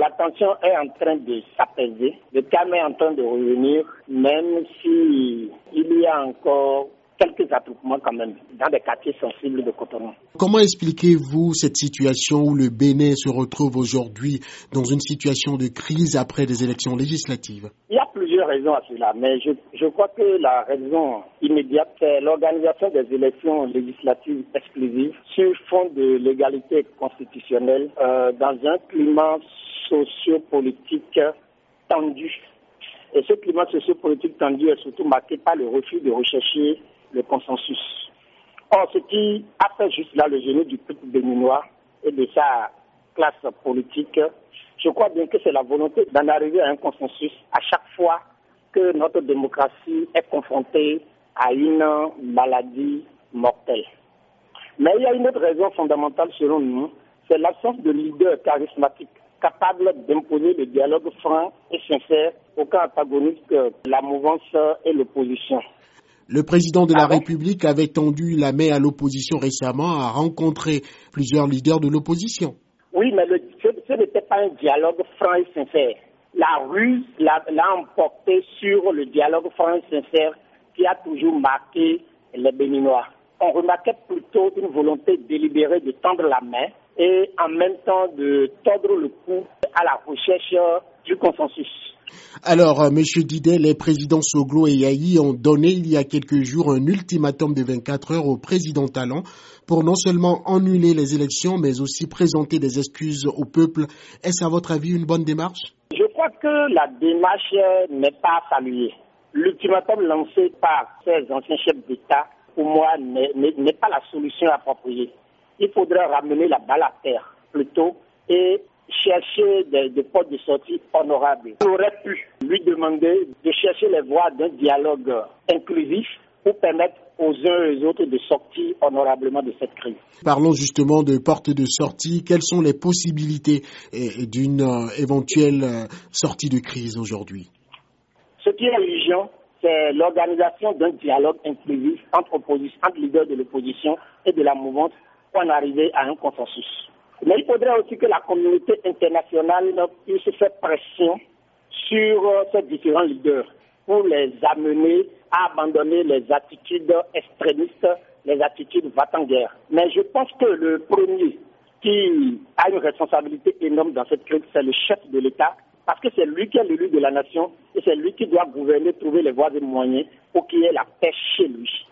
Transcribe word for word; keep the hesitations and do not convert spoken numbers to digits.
la tension est en train de s'apaiser, le calme est en train de revenir, même si il y a encore quelques attroupements quand même dans des quartiers sensibles de Cotonou. Comment expliquez-vous cette situation où le Bénin se retrouve aujourd'hui dans une situation de crise après des élections législatives? Il y a plusieurs raisons à cela, mais je, je crois que la raison immédiate, c'est l'organisation des élections législatives exclusives sur fond de l'égalité constitutionnelle euh, dans un climat sociopolitique tendu. Et ce climat sociopolitique tendu est surtout marqué par le refus de rechercher le consensus. Or, ce qui a fait juste là le génie du peuple béninois et de sa classe politique, je crois bien que c'est la volonté d'en arriver à un consensus à chaque fois que notre démocratie est confrontée à une maladie mortelle. Mais il y a une autre raison fondamentale selon nous, c'est l'absence de leaders charismatiques capables d'imposer le dialogue franc et sincère aucun antagoniste que la mouvance et l'opposition. Le président de la République avait tendu la main à l'opposition récemment, a rencontré plusieurs leaders de l'opposition. Oui, mais le, ce, ce n'était pas un dialogue franc et sincère. La ruse l'a, l'a emporté sur le dialogue franc et sincère qui a toujours marqué les Béninois. On remarquait plutôt une volonté délibérée de tendre la main et en même temps de tordre le cou à la recherche du consensus. Alors, M. Didet, les présidents Soglo et Yayi ont donné il y a quelques jours un ultimatum de vingt-quatre heures au président Talon pour non seulement annuler les élections, mais aussi présenter des excuses au peuple. Est-ce à votre avis une bonne démarche? Je crois que la démarche n'est pas saluée. L'ultimatum lancé par ces anciens chefs d'État, pour moi, n'est, n'est, n'est pas la solution appropriée. Il faudrait ramener la balle à terre plutôt et chercher des, des portes de sortie honorables. On aurait pu lui demander de chercher les voies d'un dialogue inclusif pour permettre aux uns et aux autres de sortir honorablement de cette crise. Parlons justement de portes de sortie. Quelles sont les possibilités d'une éventuelle sortie de crise aujourd'hui? Ce qui est urgent, c'est l'organisation d'un dialogue inclusif entre, opposition, entre leaders de l'opposition et de la mouvance pour en arriver à un consensus. Mais il faudrait aussi que la communauté internationale puisse faire pression sur ces différents leaders pour les amener à abandonner les attitudes extrémistes, les attitudes va-t-en-guerre. Mais je pense que le premier qui a une responsabilité énorme dans cette crise, c'est le chef de l'État, parce que c'est lui qui est l'élu de la nation et c'est lui qui doit gouverner, trouver les voies et moyens pour qu'il y ait la paix chez lui.